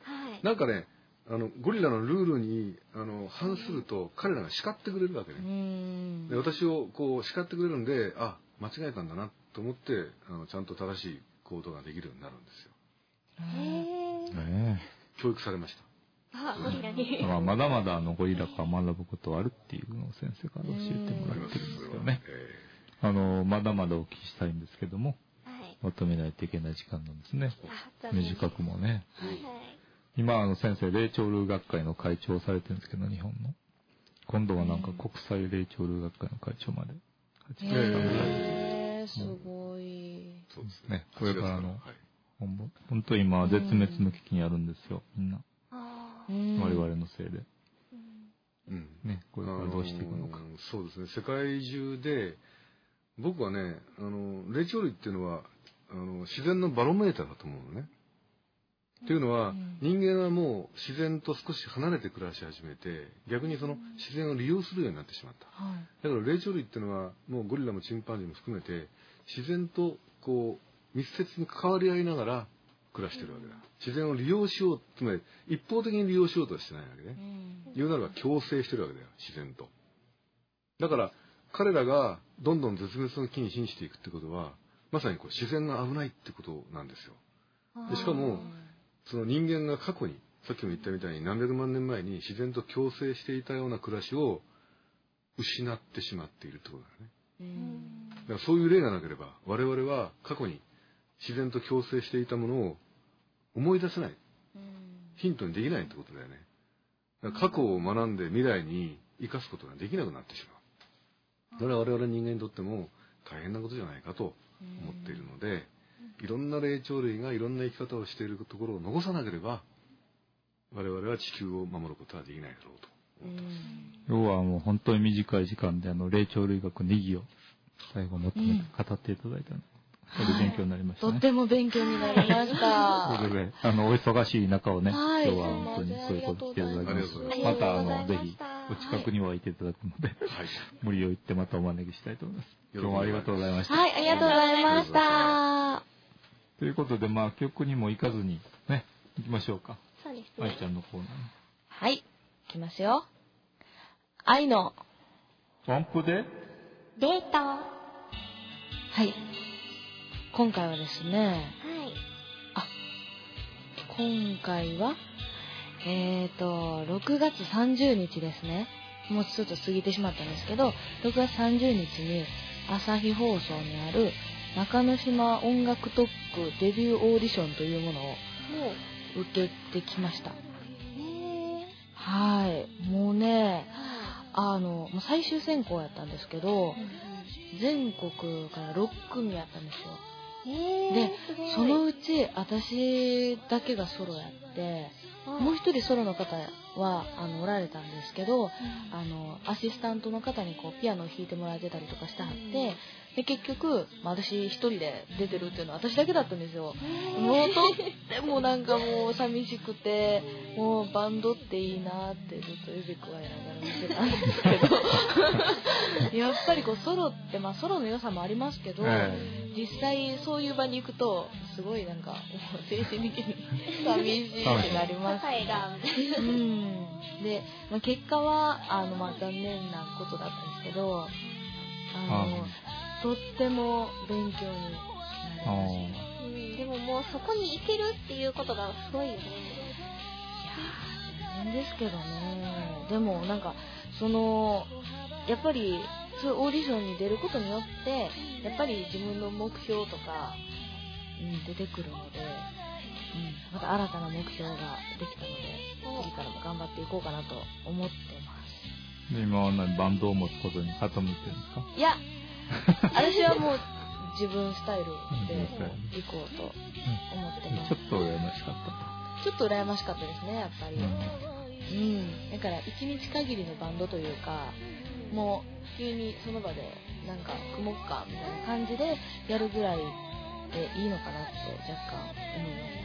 なんかねあのゴリラのルールにあの反すると彼らが叱ってくれるわけね。で私をこう叱ってくれるんで、あ間違えたんだなと思ってあのちゃんと正しい行動ができるようになるんですよ。へえ。教育されました。 あゴリラに。 まあまだまだあのゴリラから学ぶことはあるっていうのを先生から教えてもらってるんですよね。あのまだまだお聞きしたいんですけども、はい、まとめないといけない時間なんですね。短くもね。はい、今あの先生霊長類学会の会長をされてるんですけど日本の。今度はなんか国際霊長類学会の会長まで。 へーすごい。 そうですね。これからの、はい、本当今絶滅の危機にあるんですよみんな。我々のせいで。うん。ねこれからどうしていくのか。 そうですね。世界中で僕はねあの霊長類っていうのはあの自然のバロメーターだと思うのね。っていうのは、うん、人間はもう自然と少し離れて暮らし始めて逆にその自然を利用するようになってしまった、はい、だから霊長類っていうのはもうゴリラもチンパンジーも含めて自然とこう密接に関わり合いながら暮らしてるわけだ。自然を利用しようつまり一方的に利用しようとはしてないわけね、うん、言うならば共生してるわけだよ自然と。だから彼らがどんどん絶滅の危機に瀕していくってことはまさにこう自然が危ないってことなんですよ。でしかもその人間が過去にさっきも言ったみたいに何百万年前に自然と共生していたような暮らしを失ってしまっているってことだね。うんだからそういう例がなければ我々は過去に自然と共生していたものを思い出せない、ヒントにできないってことだよね。だから過去を学んで未来に生かすことができなくなってしまう。それは我々人間にとっても大変なことじゃないかと思っているので、いろんな霊長類がいろんな生き方をしているところを残さなければ我々は地球を守ることはできないだろうと今日はもう本当に短い時間であの霊長類学の意義を最後まとめて語っていただいたので、これ勉強になりましたね。 とっても勉強になりました。 それであのお忙しい中をね、 はい、 今日は本当にそういうことしていただきました。またあのぜひお近くにはいていただくので、はい、無理を言ってまたお招きしたいと思います。今日もありがとうございました。 はい、ありがとうございました。 ということで、まあ曲にも行かずにね、行きましょうか。 そうですね。 愛ちゃんのコーナーに。 はい、行きますよ。愛の音符でデート。 はい。今回はですね、はい、あ、今回は、えーと、ろくがつさんじゅうにちですね。もうちょっと過ぎてしまったんですけど、ろくがつさんじゅうにちに朝日放送にある中之島音楽特区デビューオーディションというものを受けてきました。はい。もうね、あの、最終選考やったんですけど、全国からろっくみやったんですよ。で、そのうち私だけがソロやって、もう一人ソロの方はあのおられたんですけど、うん、あのアシスタントの方にこうピアノを弾いてもらえてたりとかしてはって、で結局、まあ、私一人で出てるっていうのは私だけだったんですよ。もうとってもなんかもう寂しくて、もうバンドっていいなってずっと指くわえながら見てたんですけどやっぱりこうソロって、まあ、ソロの良さもありますけど、実際そういう場に行くとすごいなんかもう精神的に寂しいってなります。うん、で、まあ、結果はあの、まあ、残念なことだったんですけど、あのとっても勉強になりました。 うん、でももうそこに行けるっていうことがすごいよね。いやー、全然ですけどね。でもなんかそのやっぱりそういうオーディションに出ることによってやっぱり自分の目標とか、うん、出てくるので、うん、また新たな目標ができたので次からも頑張っていこうかなと思ってます。 で今は何バンドを持つことに傾いてるんですか？ いや私はもう自分スタイルで行こうと思ってます。 ちょっと羨ましかった。 ちょっと羨ましかったですね、やっぱり。うん。だから一日限りのバンドというか、もう急にその場でなんか組もっかみたいな感じでやるぐらいでいいのかなって若干思いました。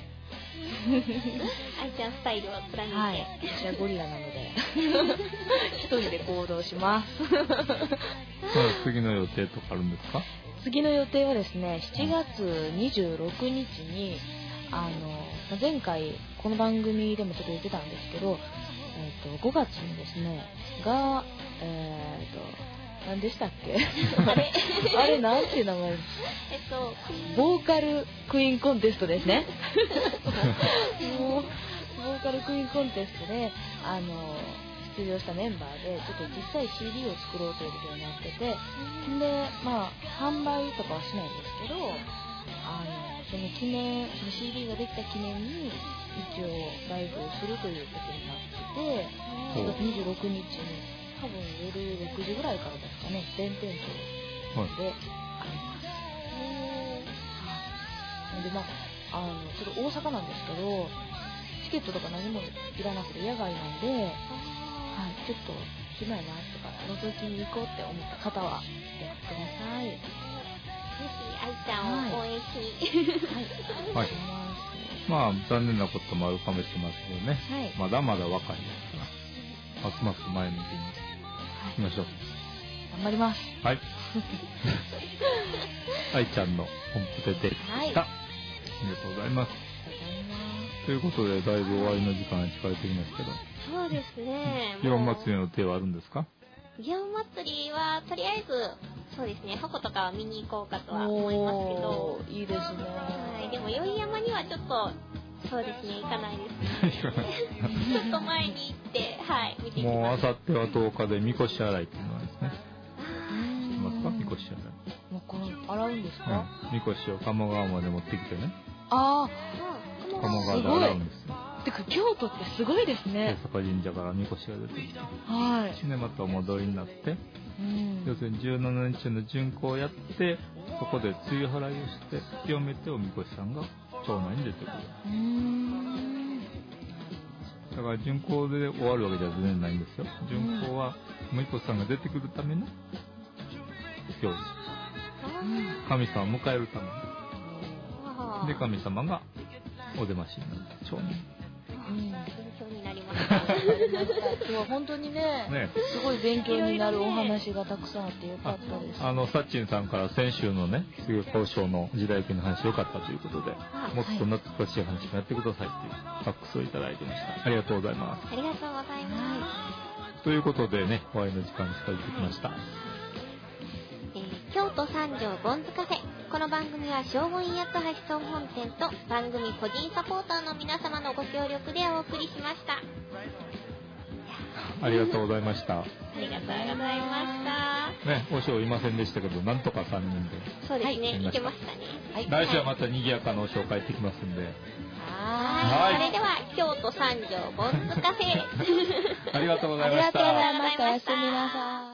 愛ちゃんスタイルを貫いて、 はい、私はゴリラなので一人で行動します次の予定とかあるんですか？ 次の予定はですね、しちがつにじゅうろくにちにあの前回この番組でもちょっと言ってたんですけど、えー、とごがつにですねがえっ、ー、と何でしたっけあれあれなんていう名前ですえっとボーカルクイーンコンテストですねもうボーカルクイーンコンテストであの出場したメンバーでちょっと実際 シーディー を作ろうということになってて、でまあ販売とかはしないんですけど、あのその記念その シーディー ができた記念に一応ライブをするということになってて、しちがつにじゅうろくにちに多分夜ろくじぐらいからですかね、弁天町であります。はい、でまああのちょっと大阪なんですけど、チケットとか何もいらなくて野外なんで、はい、ちょっと暇やなとか覗きに行こうって思った方は来てください。ぜひ愛ちゃんを応援しに、 はい、はい、まあ残念なこともあるかもしれませんけどね、はい、まだまだ若いですからますます前向きに行きましょう。 頑張ります。 はい。愛ちゃんの本気で出てきた、はい、ありがとうございます。ということでだいぶ終わりの時間が近づいてきますけど、 そうですね。 祇園祭りの予定はあるんですか？ 祇園祭りはとりあえずそうですね、箱とかは見に行こうかとは思いますけど、 いいですね。 はい、でも宵山にはちょっとそうですね、行かないですね。ちょっと前に行って、はい、見てきます。 もうあさってはとおかでみこし洗いっていうのがですね。知ってますか？みこし洗い。 もうこの洗うんですか？ うん、みこしを鴨川まで持ってきてね。 ああ、 鴨川で洗うんですよ。 てか京都ってすごいですね。 大阪神社からみこしが出てきて、 はい。 でまたお戻りになって、 うん、 要するにじゅうしちにちの巡行をやって、そこで梅雨払いをして清めておみこしさんが町内に出てくる。 うーん。 だから巡行で終わるわけじゃ全然ないんですよ。巡行は森子さんが出てくるための行事。神様を迎えるために。で、神様がお出ましになった町人。 勉強になりました。 今日は本当にね、ねすごい勉強になるお話がたくさんあってよかったです。 あの、サッチンさんから先週のね、水曜交渉の時代劇の話よかったということで、もっと懐かしい話もやってくださいっていうファックスをいただいてました。ありがとうございます。 ありがとうございます。 ということでね、終わりの時間に近づいてきました。 えー、京都三条ボンズカフェ。この番組は正午院八橋総本店と番組個人サポーターの皆様のご協力でお送りしました。 ありがとうございました。 ありがとうございました。 ね、お尚いませんでしたけど、なんとかさんにんで。 そうですね、いけましたね。 はい、来週はまた賑やかなお紹介ってきますんで。 はい。それでは、京都三条ボンズカフェ。 ありがとうございました。 ありがとうございました。おやすみなさい。